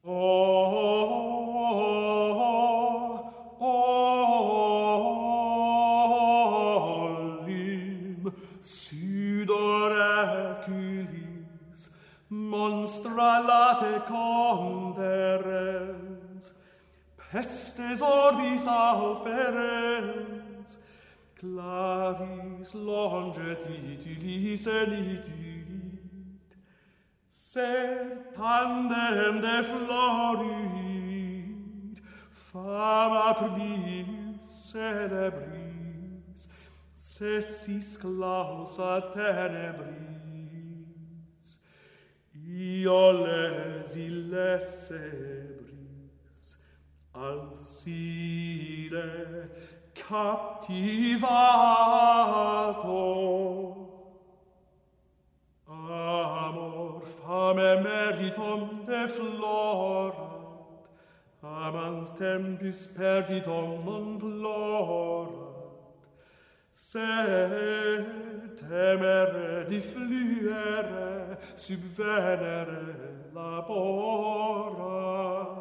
Olim, sudor aculis, monstra late conderens, pestes orbis auferens, claris longet titulis elitit, sed tandem de florit, fama prius celebris, cessis clausa tenebris, io lesi lessebris, alcire captivato. Amor fame meritum deflorat, amans tempus perditum non plorat, sed temere diffluere, subvenere laborat.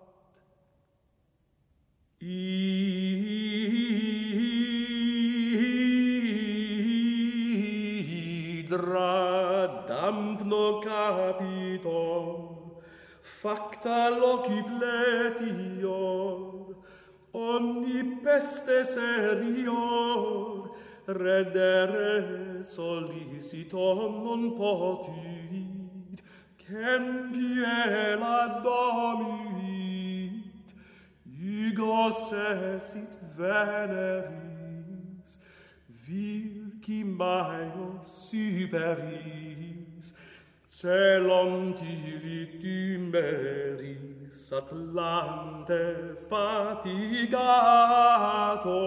Hydra dampno capitum, facta loci pletior, omni peste serior, reddere solicitum non potuit, cempiela domuit, Hugos esit veneris, virci maior superis, celum tirit imeris, Atlante fatigato.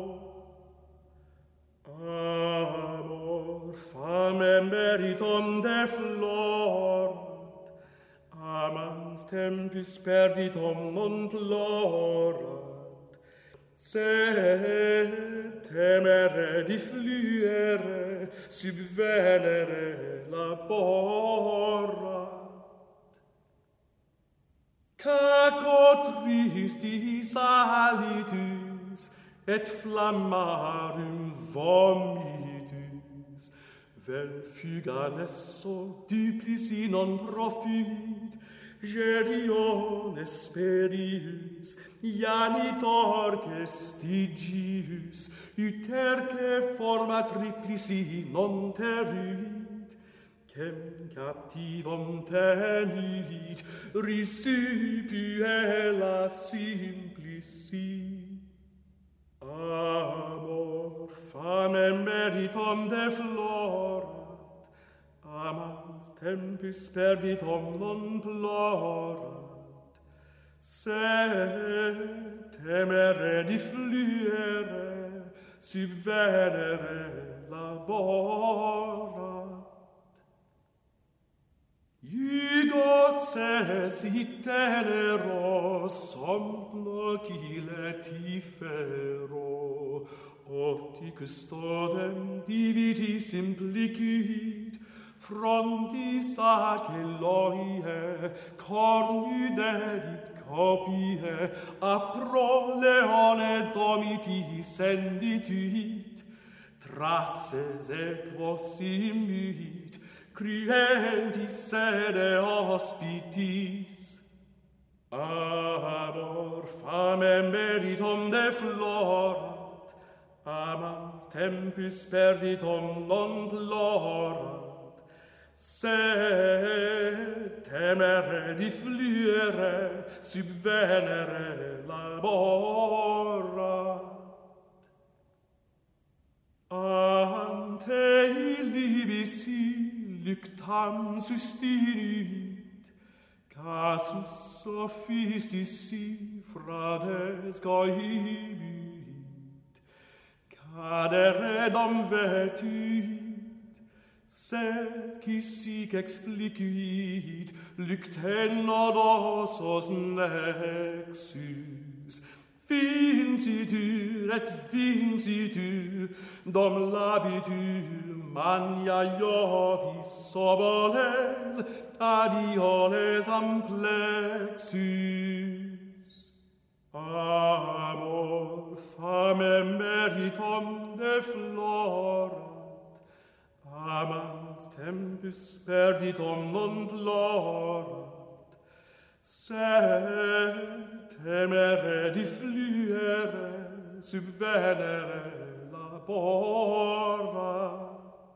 Amor fame meritum deflorat, amans tempus perditum non plorat, sed temere diffluere, subvenere laborat. Caco tristis alitus, et flammarum vomitus, vel fuga nesso duplici non profit, gerion esperius, ianitor gestigius, uterque forma triplici non teruit, cem captivum tenuit, risupuela simplici. Amor fame meritum deflorat, amans tempus perditum non plorat, sed temere diffluere, subvenere laborat. Hugos esit tenero, sompno cile tifero, orticus todem divitis implicit, frontis ac Eloie, cornu dedit copie, a proleone domiti sendituit, trasses equos immuit, cruentis sede hospitis. Amor fame meritum deflorat, amans tempus perditum non plorat, sed temere diffluere, subvenere laborat. Ante illibisi luctam sustinit, casus sophistis si frades cohibit, caderedam vetuit, sed qui sic explicuit, lucten nodosos nexus, vincitur et vincitur, dom labitur mania Iovis oboles, ad Ioles amplex exus. Amor famem meritum deflorat, amans tempus perditum non plorat, sed temere diffluere, subvenere laborat.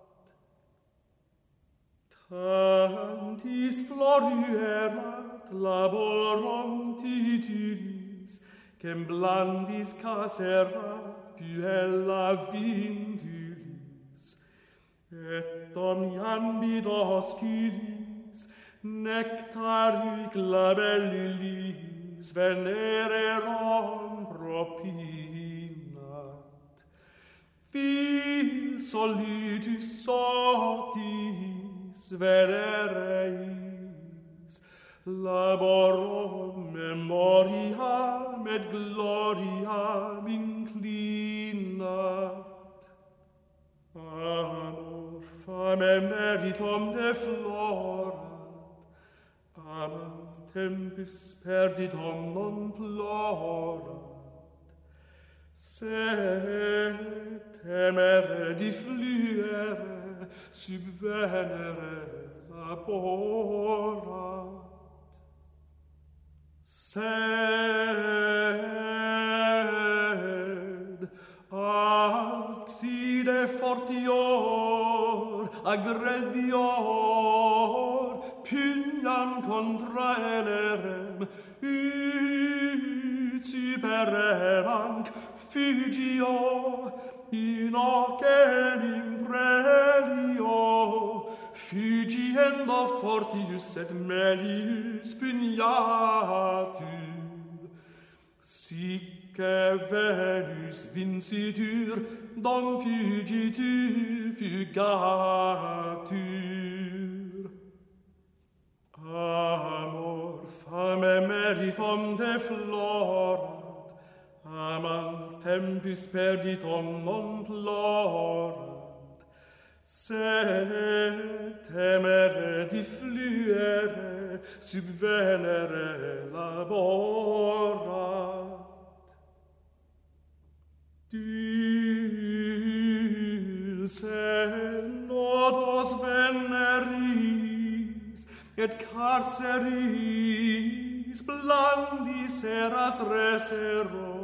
Tantis floruerat laborum titulis, quem blandis caserat puella vinculis, et omniambit oscuris, nectaric labellulis venererum propinat. Vil solitus sotis venereis, laborum memoriam et gloriam inclinat. Amor famem meritum deflorat, amans tempus perditum non plorat, sed temere diffluere, subvenere laborat. Sed alcide fortior, aggredior, pugnam contra enerem, ut supereranc fugio, in hoc enim prelio, fugiendo fortius et melius pugnatur, sicque Venus vincitur, dom fugitur fugatur. Amor famem meritum deflorat, amans tempus perditum non plorat, sed temere diffluere, subvenere laborat. Dulces nodos veneris, et carceris blandis eras resero,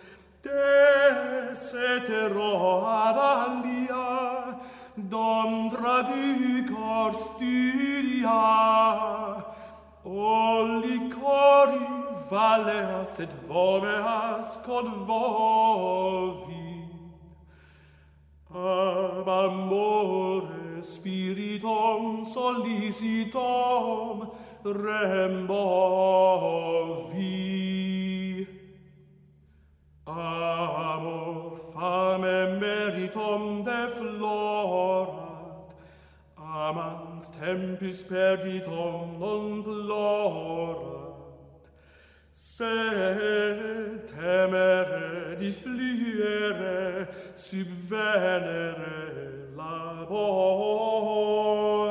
desetero ad alia, dom traducor studia, o licori valeas et vomeas cod vovi. Ab amore spiritum solicitum rembovi. Amor famem meritum deflorat, amans tempus perditum non plorat, sed temere diffluere, subvenere laborat.